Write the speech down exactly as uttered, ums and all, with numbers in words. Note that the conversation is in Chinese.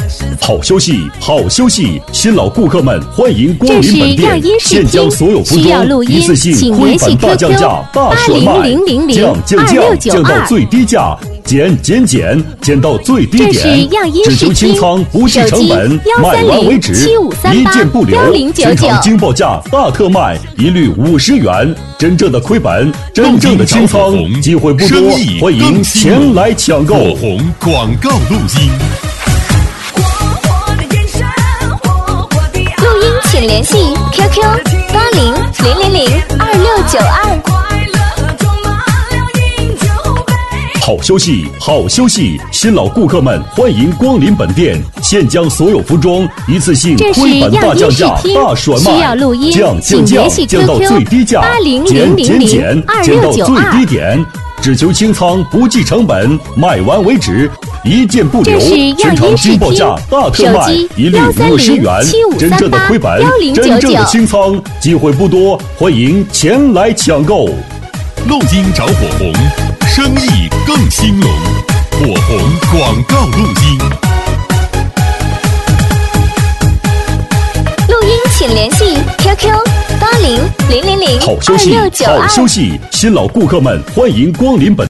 好休息，好休息！新老顾客们欢迎光临本店，现将所有服装一次性亏本大降价，大甩卖，降降降降到最低价，减减减减到最低点，只求清仓不计成本，卖完为止，一件不留，全场惊爆价大特卖，一律五十元，真正的亏本，真正的清仓，机会不多，欢迎前来抢购。 火红广告录音。 录音请联系 Q Q 八零零零零二六九二。 好休息，好休息！新老顾客们欢迎光临本店，现将所有服装一次性亏本大降价，大甩卖，降降降降到最低价，减减减减到最低点，只求清仓不计成本，卖完为止，一件不留，全场惊爆价大特卖，一律五十元，真正的亏本，真正的清仓，机会不多，欢迎前来抢购。 录音找火红，生意更兴隆。火红广告录音。 录音请联系 Q Q 八零零零零二六九二。 好休息，好休息！新老顾客们欢迎光临本。